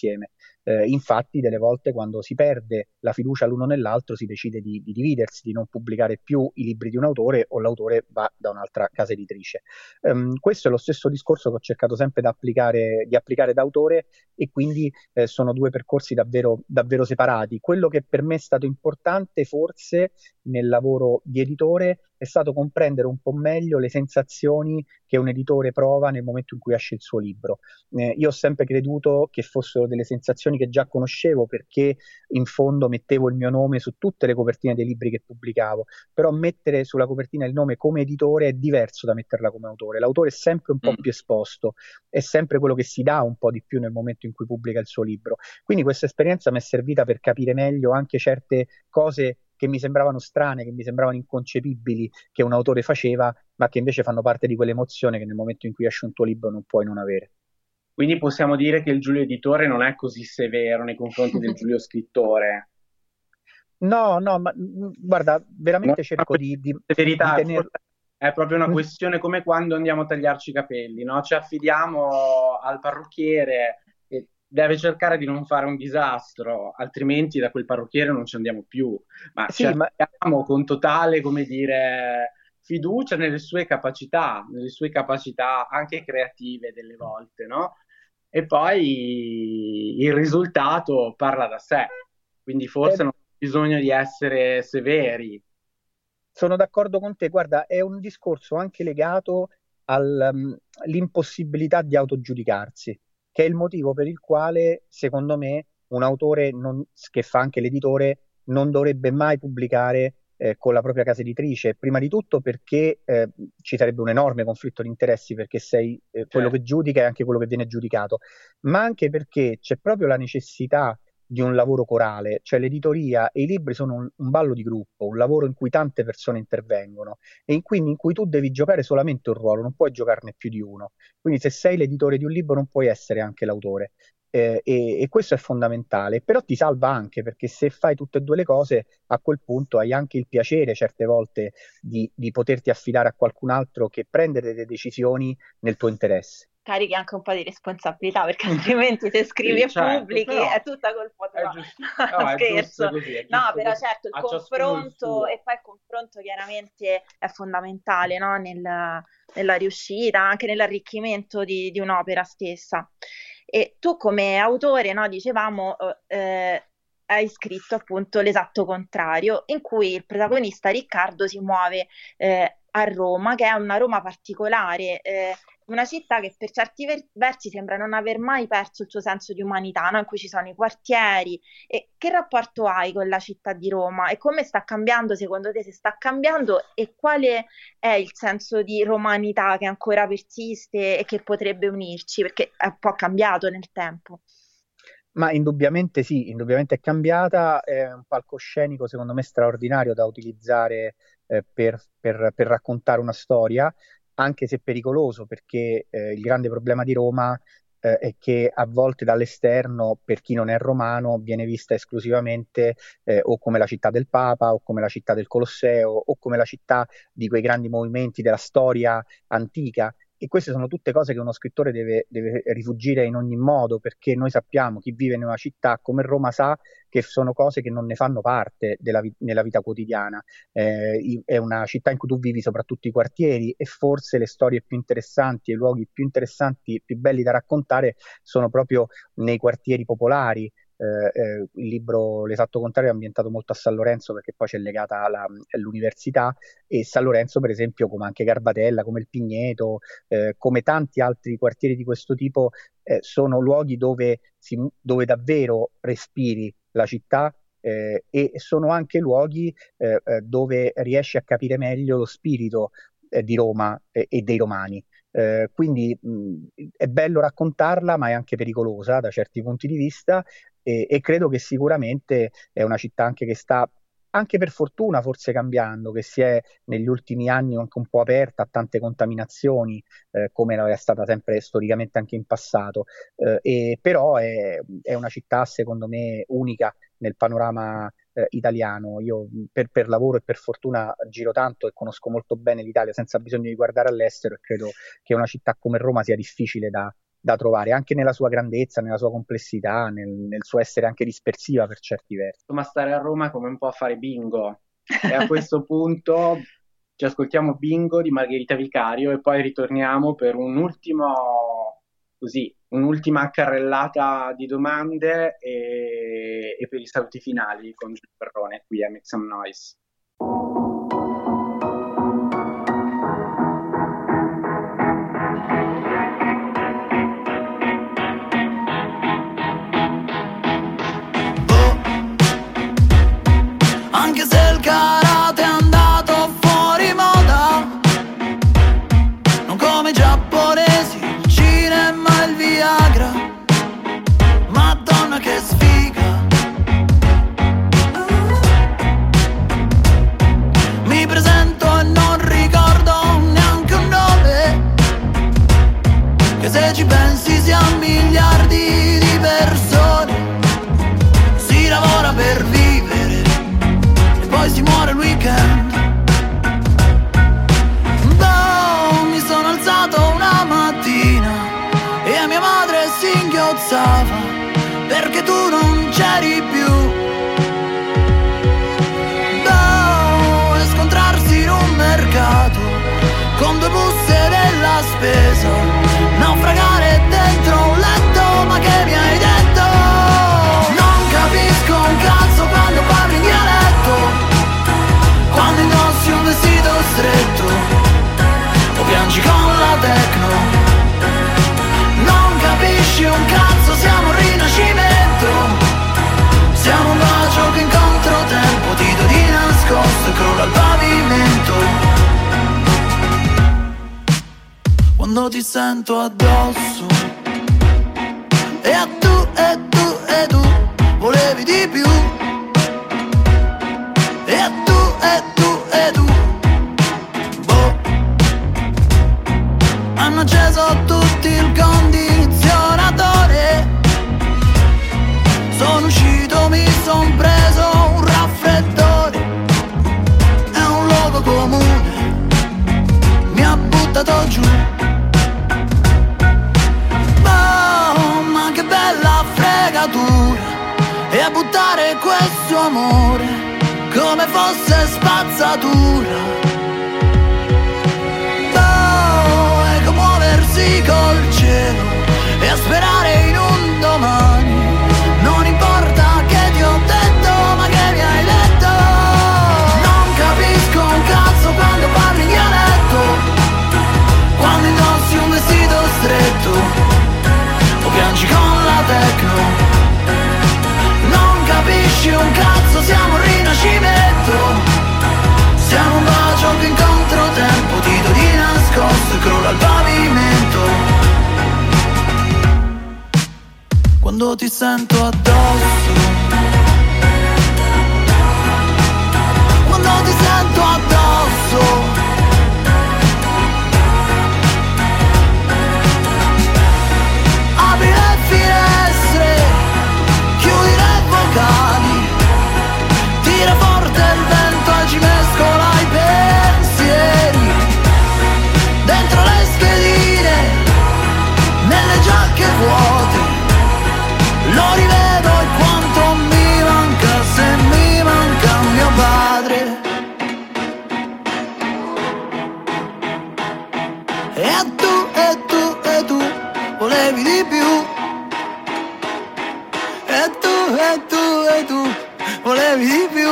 Eh, infatti delle volte quando si perde la fiducia l'uno nell'altro si decide di, di dividersi, di non pubblicare più i libri di un autore o l'autore va da un'altra casa editrice. Um, questo è lo stesso discorso che ho cercato sempre di applicare, di applicare da autore, e quindi eh, sono due percorsi davvero, davvero separati. Quello che per me è stato importante forse nel lavoro di editore è stato comprendere un po' meglio le sensazioni che un editore prova nel momento in cui esce il suo libro. Eh, io ho sempre creduto che fossero delle sensazioni che già conoscevo, perché in fondo mettevo il mio nome su tutte le copertine dei libri che pubblicavo, però mettere sulla copertina il nome come editore è diverso da metterla come autore. L'autore è sempre un po' Mm. più esposto, è sempre quello che si dà un po' di più nel momento in cui pubblica il suo libro. Quindi questa esperienza mi è servita per capire meglio anche certe cose che mi sembravano strane, che mi sembravano inconcepibili che un autore faceva, ma che invece fanno parte di quell'emozione che nel momento in cui esce un tuo libro non puoi non avere. Quindi possiamo dire che il Giulio editore non è così severo nei confronti del Giulio scrittore. No, no, ma mm, guarda, Non è veramente una cerco di, di, questione di verità, di tener... forse è proprio una Mm. questione come quando andiamo a tagliarci i capelli, no? Ci affidiamo al parrucchiere e deve cercare di non fare un disastro, altrimenti da quel parrucchiere non ci andiamo più. Ma ci Sì, ma affidiamo con totale, come dire, fiducia nelle sue capacità, nelle sue capacità anche creative delle volte, no? E poi il risultato parla da sé, quindi forse eh, non c'è bisogno di essere severi. sono d'accordo con te. Guarda, è un discorso anche legato all'impossibilità di autogiudicarsi, che è il motivo per il quale, secondo me, un autore non- che fa anche l'editore non dovrebbe mai pubblicare eh, con la propria casa editrice. Prima di tutto perché eh, ci sarebbe un enorme conflitto di interessi, perché sei eh, quello Cioè, che giudica e anche quello che viene giudicato, ma anche perché c'è proprio la necessità di un lavoro corale, cioè l'editoria e i libri sono un, un ballo di gruppo, un lavoro in cui tante persone intervengono e in, quindi in cui tu devi giocare solamente un ruolo, non puoi giocarne più di uno. Quindi se sei l'editore di un libro non puoi essere anche l'autore. Eh, e, e questo è fondamentale, però ti salva anche perché se fai tutte e due le cose, a quel punto hai anche il piacere certe volte di, di poterti affidare a qualcun altro che prende delle decisioni nel tuo interesse. Carichi anche un po' di responsabilità, perché altrimenti se scrivi sì, e certo, pubblichi però è tutta colpa è tua. giusto, no, è giusto Scherzo. così, è No, giusto però così. certo il A ciascuno il confronto, suo. e poi il confronto chiaramente è fondamentale, no? Nel- nella riuscita, anche nell'arricchimento di, di un'opera stessa. E tu come autore, no, dicevamo, eh, hai scritto appunto l'esatto contrario, in cui il protagonista Riccardo si muove eh, a Roma, che è una Roma particolare, eh, una città che per certi ver- versi sembra non aver mai perso il suo senso di umanità, no? In cui ci sono i quartieri. E che rapporto hai con la città di Roma? E come sta cambiando, secondo te, se sta cambiando? E quale è il senso di romanità che ancora persiste e che potrebbe unirci? Perché è un po' cambiato nel tempo. Ma indubbiamente sì, indubbiamente è cambiata, è un palcoscenico secondo me straordinario da utilizzare eh, per, per- per raccontare una storia, anche se pericoloso, perché eh, il grande problema di Roma eh, è che a volte dall'esterno, per chi non è romano, viene vista esclusivamente eh, o come la città del Papa, o come la città del Colosseo, o come la città di quei grandi movimenti della storia antica. E queste sono tutte cose che uno scrittore deve, deve rifugire in ogni modo, perché noi sappiamo, chi vive in una città come Roma sa che sono cose che non ne fanno parte della vi- nella vita quotidiana. Eh, i- è una città in cui tu vivi soprattutto i quartieri e forse le storie più interessanti e i luoghi più interessanti, più belli da raccontare sono proprio nei quartieri popolari. Eh, eh, il libro L'esatto contrario è ambientato molto a San Lorenzo perché poi c'è legata alla- all'università, e San Lorenzo per esempio, come anche Garbatella, come il Pigneto, eh, come tanti altri quartieri di questo tipo, eh, sono luoghi dove, si, dove davvero respiri la città, eh, e sono anche luoghi eh, eh, dove riesci a capire meglio lo spirito eh, di Roma eh, e dei romani. Eh, quindi mh, è bello raccontarla, ma è anche pericolosa da certi punti di vista, e, e credo che sicuramente è una città anche che sta, anche per fortuna, forse cambiando, che si è negli ultimi anni anche un po' aperta a tante contaminazioni, eh, come era stata sempre storicamente anche in passato. Eh, e però è, è una città, secondo me, unica nel panorama eh, italiano. Io per, per lavoro e per fortuna giro tanto e conosco molto bene l'Italia senza bisogno di guardare all'estero, e credo che una città come Roma sia difficile da, da trovare, anche nella sua grandezza, nella sua complessità, nel, nel suo essere anche dispersiva per certi versi. Ma stare a Roma è come un po' a fare bingo. E a questo punto ci ascoltiamo Bingo di Margherita Vicario e poi ritorniamo per un ultimo, così, un'ultima carrellata di domande e, e per i saluti finali con Giulio Perrone qui a Make Some Noise. Anche se il karate è andato fuori moda, non come i giapponesi, il cinema e il Viagra. Madonna che sfiga, mi presento e non ricordo neanche un nome, che se ci pensi siamo miliardi di persone. Si lavora per vivere, poi si muore il weekend. Oh, mi sono alzato una mattina e mia madre si inghiozzava perché tu non c'eri più. Oh, e scontrarsi in un mercato con due buste della spesa, naufragare dentro un letto, ma che mi hai detto? Non capisco un cazzo quando parli in dialetto, quando indossi un vestito stretto o piangi con la techno. Non capisci un cazzo, siamo un rinascimento, siamo un bacio che in controtempo ti do di nascosto e crolla al pavimento. Quando ti sento addosso e a tu, e tu, e tu volevi di più, e tu, e tu, e tu, boh. Hanno acceso tutti il condizionatore, sono uscito, mi son preso un raffreddore, è un luogo comune, mi ha buttato giù. Oh, ma che bella fregatura, e a buttare questo amore come fosse spazzatura. Oh, e come muoversi col cielo e a sperare in un domani. Non importa che ti ho detto, ma che mi hai letto. Non capisco un cazzo quando parli in dialetto, quando indossi un vestito stretto o piangi con la techno. Non capisci un cazzo, siamo un rinascimento, siamo un bacio che in controtempo ti do di nascosto e crolla al pavimento. Quando ti sento addosso, quando ti sento addosso, apri le finestre, chiudi le vocali, tira forte il vento e ci mescola i pensieri. Dentro le schedine, nelle giacche vuote, lo rivedo e quanto mi manca, se mi manca mio padre. E tu, e tu, e tu volevi di più. E tu, e tu, e tu volevi di più.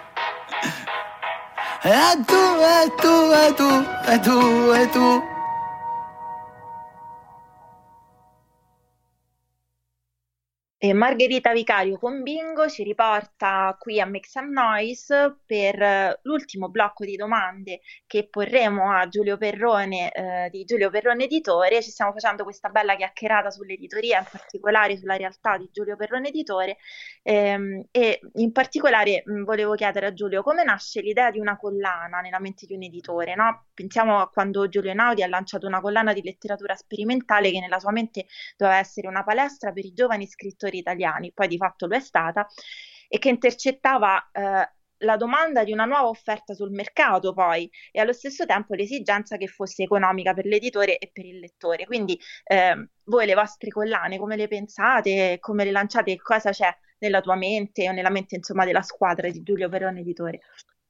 E tu, e tu, e tu, e tu, e tu. E Margherita Vicario con Bingo ci riporta qui a Make Some Noise per eh, l'ultimo blocco di domande che porremo a Giulio Perrone eh, di Giulio Perrone Editore. Ci stiamo facendo questa bella chiacchierata sull'editoria, in particolare sulla realtà di Giulio Perrone Editore, ehm, e in particolare mh, volevo chiedere a Giulio come nasce l'idea di una collana nella mente di un editore, no? Pensiamo a quando Giulio Einaudi ha lanciato una collana di letteratura sperimentale che nella sua mente doveva essere una palestra per i giovani scrittori italiani, poi di fatto lo è stata, e che intercettava eh, la domanda di una nuova offerta sul mercato poi e allo stesso tempo l'esigenza che fosse economica per l'editore e per il lettore. Quindi eh, voi le vostre collane come le pensate, come le lanciate, che cosa c'è nella tua mente o nella mente insomma della squadra di Giulio Perrone Editore?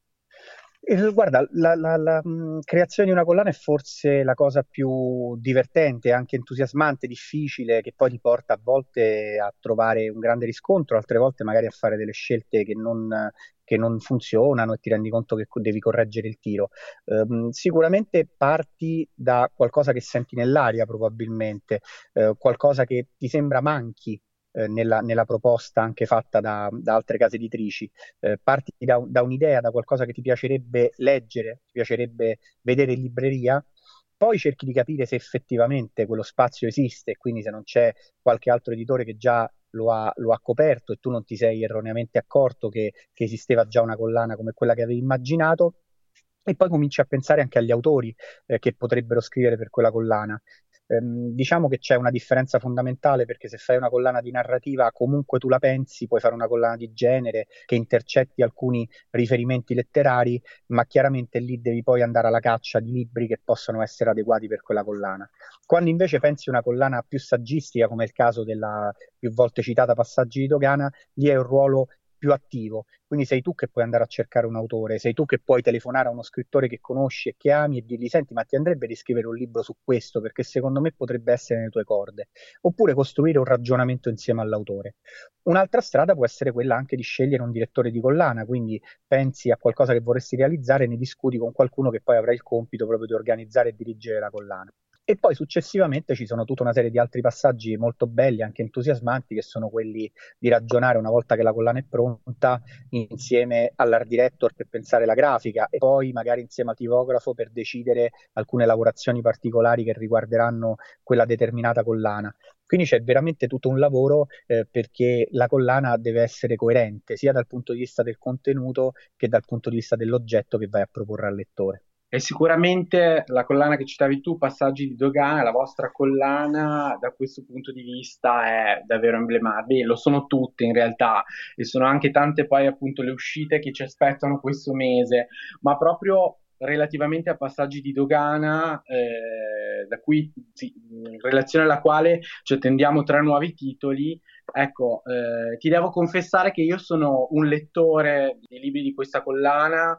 Eh, Guarda, la, la- la, mh, creazione di una collana è forse la cosa più divertente, anche entusiasmante, difficile, che poi ti porta a volte a trovare un grande riscontro, altre volte magari a fare delle scelte che non, che non funzionano e ti rendi conto che co- devi correggere il tiro. Ehm, sicuramente parti da qualcosa che senti nell'aria, probabilmente, eh, qualcosa che ti sembra manchi. eh, Nella, nella proposta anche fatta da, da altre case editrici. Eh, parti da, da un'idea, da qualcosa che ti piacerebbe leggere, ti piacerebbe vedere in libreria, poi cerchi di capire se effettivamente quello spazio esiste, e quindi se non c'è qualche altro editore che già lo ha, lo ha coperto e tu non ti sei erroneamente accorto che, che esisteva già una collana come quella che avevi immaginato. E poi cominci a pensare anche agli autori eh, che potrebbero scrivere per quella collana. Ehm, diciamo che c'è una differenza fondamentale, perché se fai una collana di narrativa, comunque tu la pensi, puoi fare una collana di genere che intercetti alcuni riferimenti letterari, ma chiaramente lì devi poi andare alla caccia di libri che possono essere adeguati per quella collana. Quando invece pensi una collana più saggistica, come è il caso della più volte citata Passaggi di Dogana, lì è un ruolo più attivo, quindi sei tu che puoi andare a cercare un autore, sei tu che puoi telefonare a uno scrittore che conosci e che ami e dirgli: senti, ma ti andrebbe di scrivere un libro su questo, perché secondo me potrebbe essere nelle tue corde, oppure costruire un ragionamento insieme all'autore. Un'altra strada può essere quella anche di scegliere un direttore di collana, quindi pensi a qualcosa che vorresti realizzare e ne discuti con qualcuno che poi avrà il compito proprio di organizzare e dirigere la collana. E poi successivamente ci sono tutta una serie di altri passaggi molto belli, anche entusiasmanti, che sono quelli di ragionare una volta che la collana è pronta insieme all'art director per pensare la grafica, e poi magari insieme al tipografo per decidere alcune lavorazioni particolari che riguarderanno quella determinata collana. Quindi c'è veramente tutto un lavoro eh, perché la collana deve essere coerente sia dal punto di vista del contenuto che dal punto di vista dell'oggetto che vai a proporre al lettore. E sicuramente la collana che citavi tu, Passaggi di Dogana, la vostra collana da questo punto di vista è davvero emblematica. Lo sono tutte in realtà, e sono anche tante poi appunto le uscite che ci aspettano questo mese, ma proprio relativamente a Passaggi di Dogana, eh, da cui, sì, in relazione alla quale ci attendiamo tre nuovi titoli. Ecco, eh, ti devo confessare che io sono un lettore dei libri di questa collana,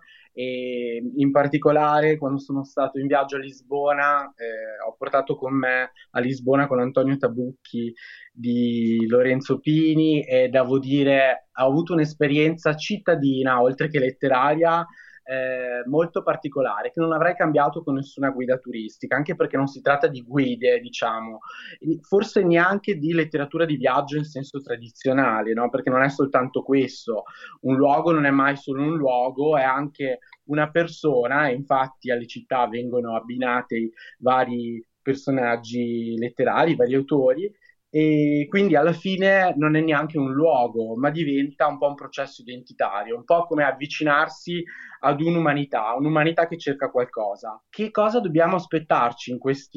e in particolare quando sono stato in viaggio a Lisbona eh, ho portato con me a Lisbona con Antonio Tabucchi di Lorenzo Pini, e devo dire ho avuto un'esperienza cittadina oltre che letteraria eh, molto particolare, che non avrei cambiato con nessuna guida turistica, anche perché non si tratta di guide, diciamo, forse neanche di letteratura di viaggio in senso tradizionale, no? Perché non è soltanto questo, un luogo non è mai solo un luogo, è anche una persona, e infatti alle città vengono abbinati i vari personaggi letterari, vari autori, e quindi alla fine non è neanche un luogo, ma diventa un po' un processo identitario, un po' come avvicinarsi ad un'umanità, un'umanità che cerca qualcosa. Che cosa dobbiamo aspettarci in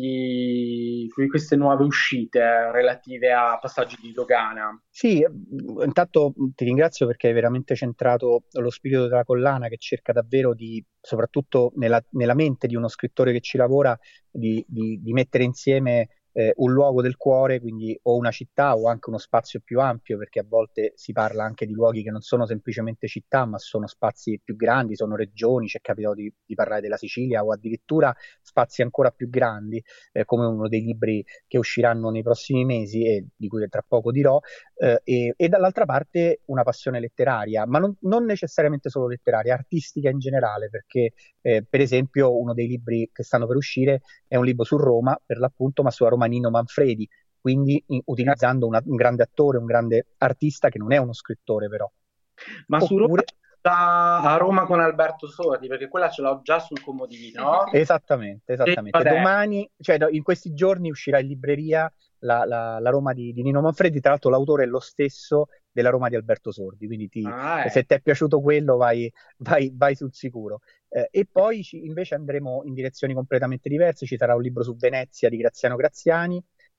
questi, in queste nuove uscite relative a Passaggi di Dogana? Sì, intanto ti ringrazio perché hai veramente centrato lo spirito della collana, che cerca davvero di, soprattutto nella, nella mente di uno scrittore che ci lavora, di, di, di mettere insieme eh, un luogo del cuore, quindi o una città o anche uno spazio più ampio, perché a volte si parla anche di luoghi che non sono semplicemente città, ma sono spazi più grandi, sono regioni. Ci è capitato di, di parlare della Sicilia o addirittura spazi ancora più grandi, eh, come uno dei libri che usciranno nei prossimi mesi e di cui tra poco dirò. Eh, e, e dall'altra parte una passione letteraria, ma non, non necessariamente solo letteraria, artistica in generale, perché eh, per esempio uno dei libri che stanno per uscire è un libro su Roma, per l'appunto, ma su Romanino Manfredi, quindi in, utilizzando una, un grande attore, un grande artista che non è uno scrittore però. Ma su Roma Oppure, a Roma con Alberto Sordi, perché quella ce l'ho già sul comodino. esattamente, esattamente. E vabbè. Domani, cioè do- in questi giorni uscirà in libreria la, la- la Roma di, di Nino Manfredi. Tra l'altro l'autore è lo stesso della Roma di Alberto Sordi, quindi ti- Ah, eh. se ti è piaciuto quello vai, vai- vai sul sicuro. Eh, e poi ci- invece andremo in direzioni completamente diverse. Ci sarà un libro su Venezia di Graziano Graziani,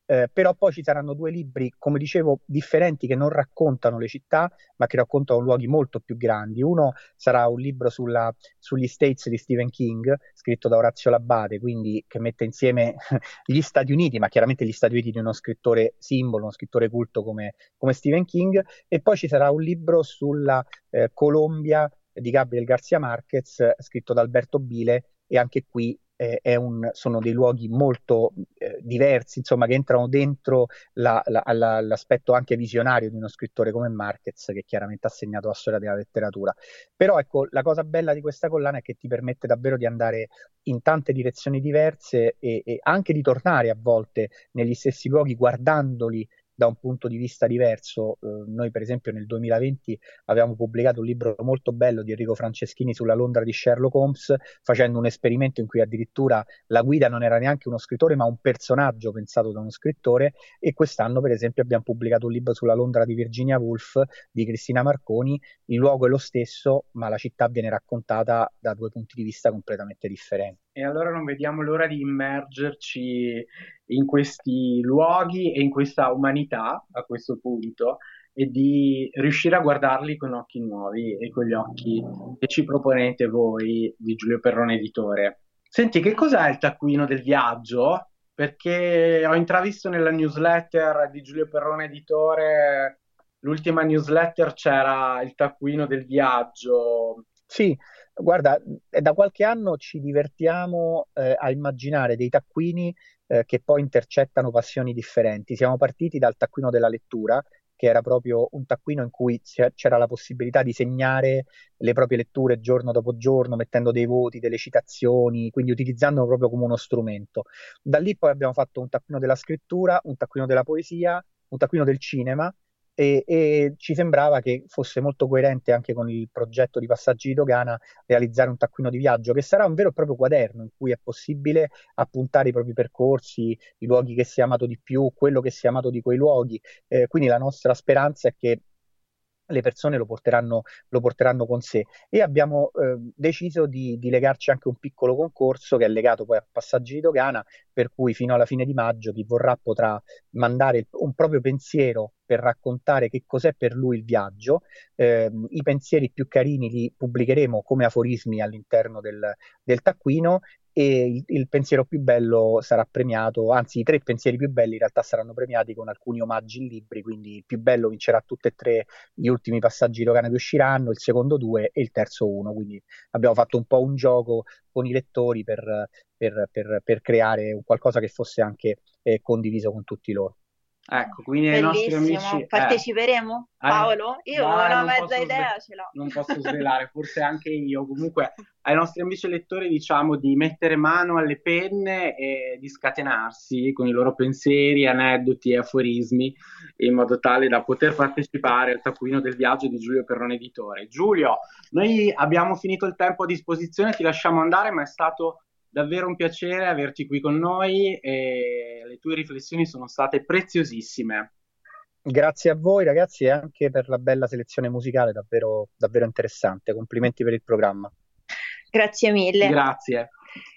Eh, però poi ci saranno due libri, come dicevo, differenti, che non raccontano le città, ma che raccontano luoghi molto più grandi. Uno sarà un libro sulla, sugli States di Stephen King, scritto da Orazio Labate, quindi che mette insieme gli Stati Uniti, ma chiaramente gli Stati Uniti di uno scrittore simbolo, uno scrittore culto come, come Stephen King. E poi ci sarà un libro sulla eh, Colombia di Gabriel García Márquez, scritto da Alberto Bile, e anche qui eh, è un, sono dei luoghi molto eh, diversi, insomma, che entrano dentro la, la, la, l'aspetto anche visionario di uno scrittore come Márquez, che chiaramente ha segnato la storia della letteratura. Però ecco, la cosa bella di questa collana è che ti permette davvero di andare in tante direzioni diverse e, e anche di tornare a volte negli stessi luoghi guardandoli da un punto di vista diverso. Eh, noi per esempio nel duemilaventi avevamo pubblicato un libro molto bello di Enrico Franceschini sulla Londra di Sherlock Holmes, facendo un esperimento in cui addirittura la guida non era neanche uno scrittore ma un personaggio pensato da uno scrittore. E quest'anno per esempio abbiamo pubblicato un libro sulla Londra di Virginia Woolf di Cristina Marconi. Il luogo è lo stesso ma la città viene raccontata da due punti di vista completamente differenti. E allora non vediamo l'ora di immergerci in questi luoghi e in questa umanità a questo punto e di riuscire a guardarli con occhi nuovi e con gli occhi che ci proponete voi di Giulio Perrone Editore. Senti, che cos'è il taccuino del viaggio? Perché ho intravisto nella newsletter di Giulio Perrone Editore, l'ultima newsletter, c'era il taccuino del viaggio. Sì, guarda, da qualche anno ci divertiamo eh, a immaginare dei taccuini eh, che poi intercettano passioni differenti. Siamo partiti dal taccuino della lettura, che era proprio un taccuino in cui c'era la possibilità di segnare le proprie letture giorno dopo giorno, mettendo dei voti, delle citazioni, quindi utilizzandolo proprio come uno strumento. Da lì poi abbiamo fatto un taccuino della scrittura, un taccuino della poesia, un taccuino del cinema. E, e ci sembrava che fosse molto coerente anche con il progetto di Passaggi di Dogana realizzare un taccuino di viaggio che sarà un vero e proprio quaderno in cui è possibile appuntare i propri percorsi, i luoghi che si è amato di più, quello che si è amato di quei luoghi. Eh, quindi la nostra speranza è che le persone lo porteranno, lo porteranno con sé. E abbiamo eh, deciso di, di legarci anche un piccolo concorso che è legato poi a Passaggi di Dogana, per cui fino alla fine di maggio chi vorrà potrà mandare il, un proprio pensiero per raccontare che cos'è per lui il viaggio. Eh, i pensieri più carini li pubblicheremo come aforismi all'interno del, del taccuino, e il, il pensiero più bello sarà premiato, anzi i tre pensieri più belli in realtà saranno premiati con alcuni omaggi in libri, quindi il più bello vincerà tutte e tre gli ultimi Passaggi di Dogana che usciranno, il secondo due e il terzo uno. Quindi abbiamo fatto un po' un gioco con i lettori per, per, per, per creare un qualcosa che fosse anche eh, condiviso con tutti loro. Ecco, quindi ai nostri amici... eh, Parteciperemo, Paolo? Io no, una non mezza posso idea sve- ce l'ho. Non posso svelare, forse anche io. Comunque ai nostri amici lettori diciamo di mettere mano alle penne e di scatenarsi con i loro pensieri, aneddoti e aforismi in modo tale da poter partecipare al taccuino del viaggio di Giulio Perrone Editore. Giulio, noi abbiamo finito il tempo a disposizione, ti lasciamo andare, ma è stato davvero un piacere averti qui con noi e le tue riflessioni sono state preziosissime. Grazie a voi ragazzi e anche per la bella selezione musicale, davvero, davvero interessante. Complimenti per il programma. Grazie mille. Grazie.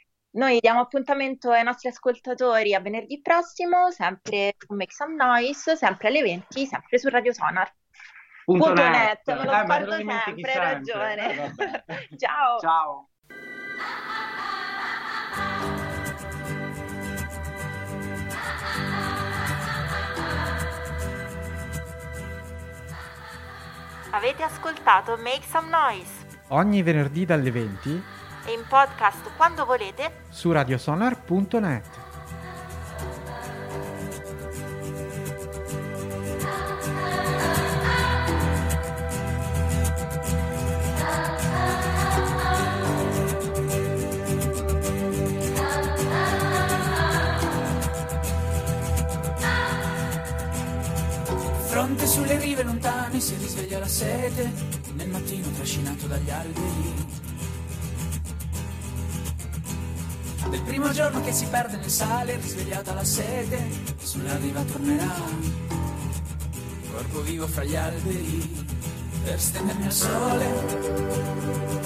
Noi diamo appuntamento ai nostri ascoltatori a venerdì prossimo, sempre su Make Some Noise, sempre alle venti, sempre su Radio Sonar. Punto Punto net. net, me lo Eh, ma scordo te lo dimentichi sempre, hai sempre. ragione. Eh, vabbè. Ciao. Ciao. Avete ascoltato Make Some Noise Ogni venerdì dalle venti e in podcast quando volete su radiosonar punto net. Fronte sulle rive lontane si risveglia la sete, nel mattino trascinato dagli alberi. Del primo giorno che si perde nel sale, risvegliata la sete, sulla riva tornerà. Corpo vivo fra gli alberi, per stendermi al sole.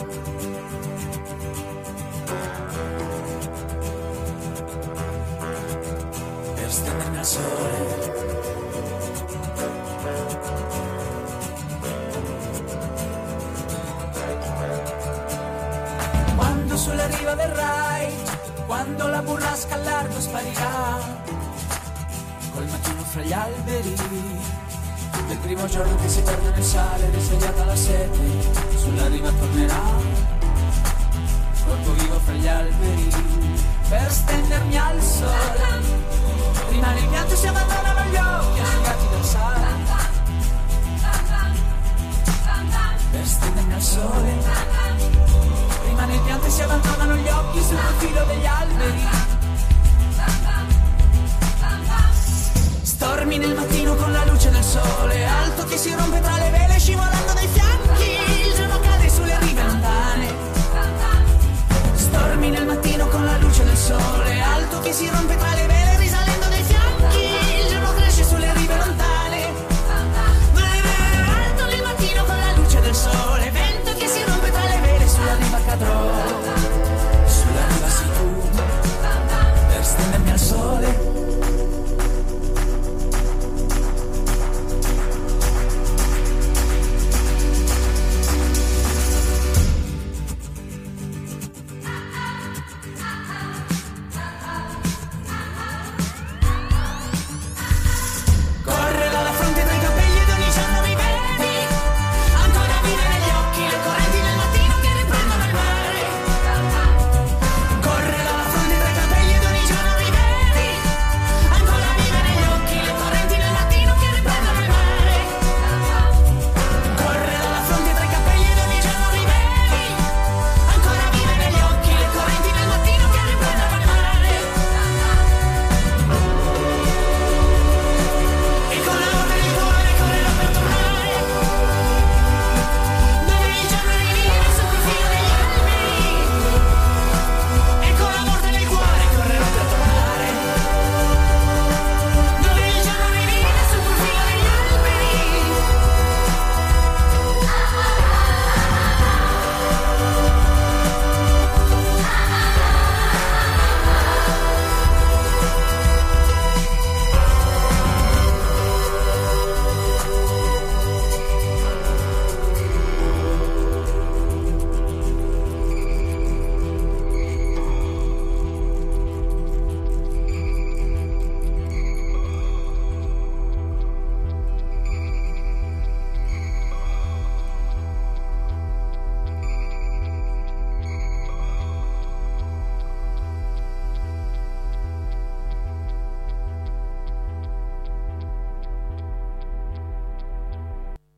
Per stendermi al sole. Quando sulla riva verrai, quando la burrasca al largo sparirà, col mattino fra gli alberi, del primo giorno che si perde nel sale, risvegliata la sete, sulla riva tornerà, corpo vivo fra gli alberi, per stendermi al sole. Rimane il pianto e si abbandonano gli occhi asciugati dal sale, per stendermi al sole. Rimane il pianto e si abbandonano gli occhi sul profilo degli alberi. Stormi nel mattino con la luce del sole, alto che si rompe